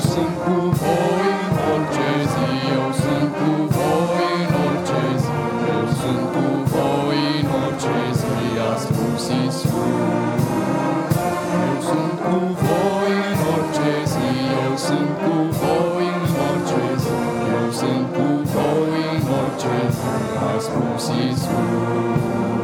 sunt cu voi în orice zi, eu sunt cu voi în orice zi, eu sunt cu voi în orice zi, a spus Iisus. Eu sunt cu voi în orice zi, eu sunt cu voi în orice zi, eu sunt cu voi în orice zi, a spus Iisus.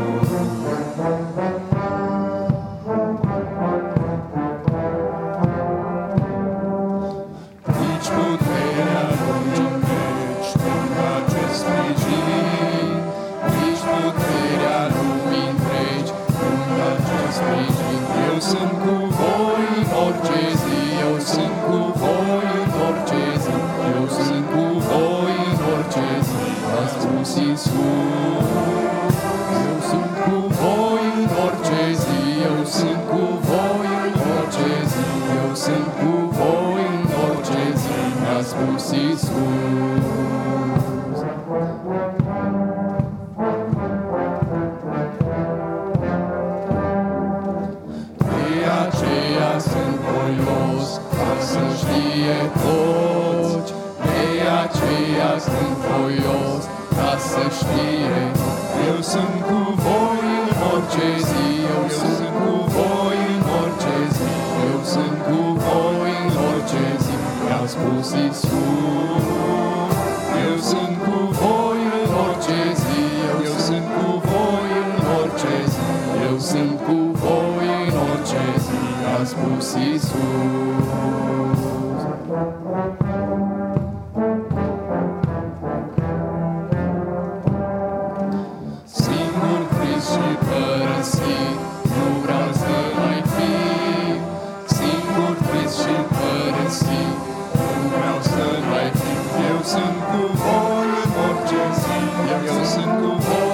Nici puterea lui întregi nu face sprijin, nici puterea lui întregi nu face sprijin. Eu sunt cu voi în orice zi, eu sunt cu voi în orice zi, eu sunt cu voi în orice zi, a spus Iisus. Eu sunt cu voi în orice zi, eu sunt cu voi în orice zi, eu sunt cu voi în orice zi, a spus Iisus. De aceea sunt voios ca să știe toți, de aceea sunt voios ca să știe. Eu sunt cu voi în orice zi, eu sunt cu voi în orice zi, eu sunt cu voi în orice zi, i-a spus Iisus. Eu sunt cu voi în orice zi, eu sunt cu voi în orice zi, eu sunt cu voi în orice zi, a spus Iisus. Singur trist și părăsit, nu vreau să mai fi. Singur trist și părăsit, nu vreau să mai fi. Eu sunt cu voi în orice zi, eu sunt cu voi